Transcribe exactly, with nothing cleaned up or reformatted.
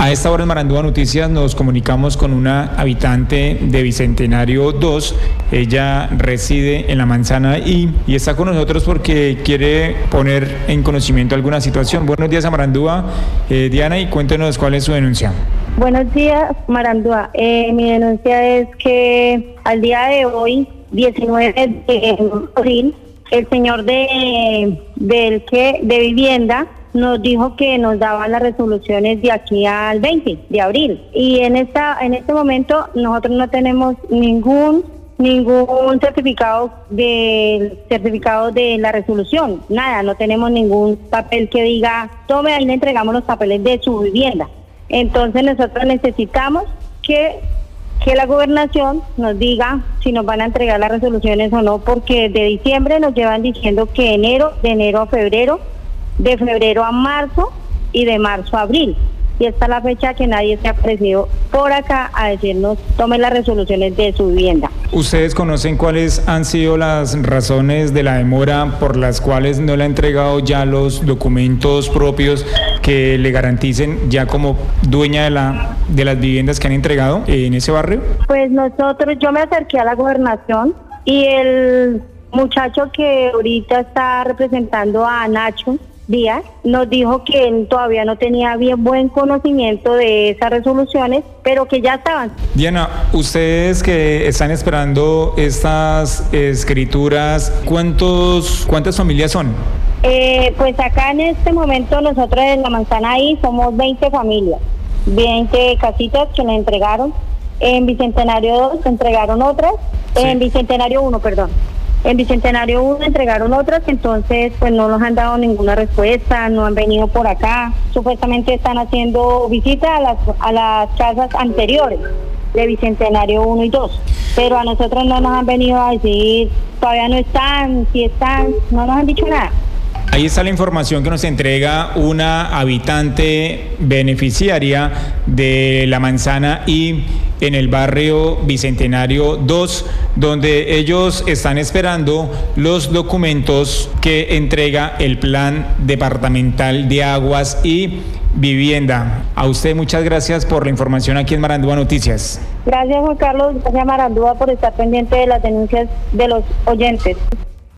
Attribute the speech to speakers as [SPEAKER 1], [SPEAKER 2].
[SPEAKER 1] A esta hora en Marandúa Noticias nos comunicamos con una habitante de Bicentenario dos. Ella reside en la Manzana I y está con nosotros porque quiere poner en conocimiento alguna situación. Buenos días a Marandúa, eh, Diana, y cuéntenos cuál es su denuncia.
[SPEAKER 2] Buenos días, Marandúa. Eh, mi denuncia es que al día de hoy, diecinueve de abril, el señor de, del que, de vivienda nos dijo que nos daban las resoluciones de aquí al veinte de abril. Y en esta en este momento nosotros no tenemos ningún ningún certificado de certificado de la resolución, nada, no tenemos ningún papel que diga, tome, ahí le entregamos los papeles de su vivienda. Entonces nosotros necesitamos que que la gobernación nos diga si nos van a entregar las resoluciones o no, porque de diciembre nos llevan diciendo que enero, de enero a febrero, de febrero a marzo y de marzo a abril. Y esta es la fecha que nadie se ha aparecido por acá a decirnos tomen las resoluciones de su vivienda.
[SPEAKER 1] ¿Ustedes conocen cuáles han sido las razones de la demora por las cuales no le ha entregado ya los documentos propios que le garanticen ya como dueña de la de las viviendas que han entregado en ese barrio?
[SPEAKER 2] Pues nosotros, yo me acerqué a la gobernación y el muchacho que ahorita está representando a Nacho Díaz nos dijo que él todavía no tenía bien buen conocimiento de esas resoluciones, pero que ya estaban.
[SPEAKER 1] Diana, ustedes que están esperando estas escrituras, ¿cuántos cuántas familias son?
[SPEAKER 2] Eh, pues acá en este momento nosotros en la Manzana I somos veinte familias, veinte casitas que le entregaron. En Bicentenario dos se entregaron otras, sí. En Bicentenario uno, perdón. En Bicentenario uno entregaron otras, entonces pues no nos han dado ninguna respuesta, no han venido por acá. Supuestamente están haciendo visitas a las, a las casas anteriores de Bicentenario uno y dos, pero a nosotros no nos han venido a decir, todavía no están, si están, no nos han dicho nada.
[SPEAKER 1] Ahí está la información que nos entrega una habitante beneficiaria de la Manzana I en el barrio Bicentenario dos, donde ellos están esperando los documentos que entrega el Plan Departamental de Aguas y Vivienda. A usted muchas gracias por la información aquí en Marandúa Noticias.
[SPEAKER 2] Gracias, Juan Carlos, gracias Marandúa por estar pendiente de las denuncias de los oyentes.